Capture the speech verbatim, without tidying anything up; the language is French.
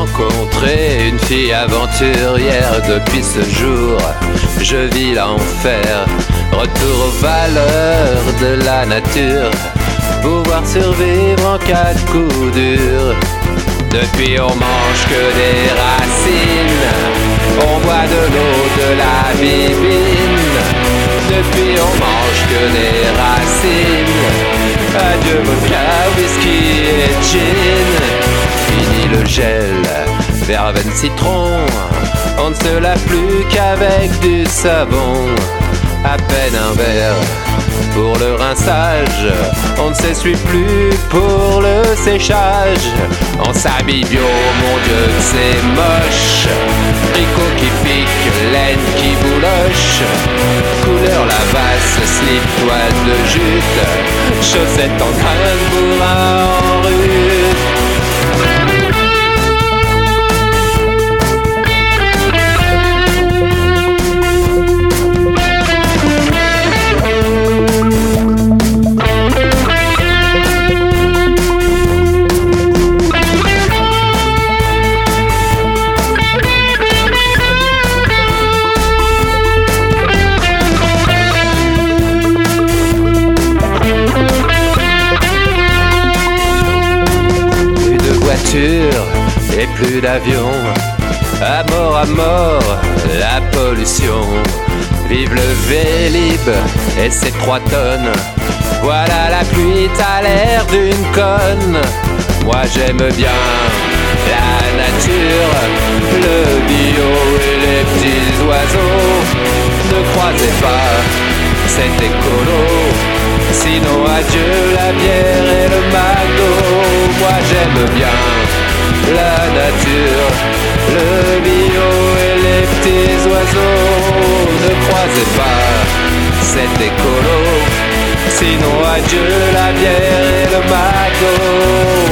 rencontré une fille aventurière. Depuis ce jour, je vis l'enfer. Retour aux valeurs de la nature, pouvoir survivre en cas de coup dur. Depuis on mange que des racines, on boit de l'eau, de la bibine. Depuis on mange que des racines. Adieu vodka, whisky et gin. Fini le gel, verveine citron. On ne se lave plus qu'avec du savon. À peine un verre pour le rinçage, on ne s'essuie plus pour le séchage. On s'habille bio, mon Dieu que c'est moche. Tricot qui pique, laine qui bouloche. Couleur lavasse, slip, toile de jute. Chaussettes en grain, bourrin en rue. Et plus d'avions, à mort à mort, la pollution. Vive le Vélib et ses trois tonnes. Voilà la pluie, t'as l'air d'une conne. Moi j'aime bien la nature, le bio et les petits oiseaux. Ne croisez pas cet écolo, sinon adieu la bière et le McDo. Moi j'aime bien la nature, le bio et les petits oiseaux. Ne croisez pas cet écolo, sinon adieu la bière et le McDo.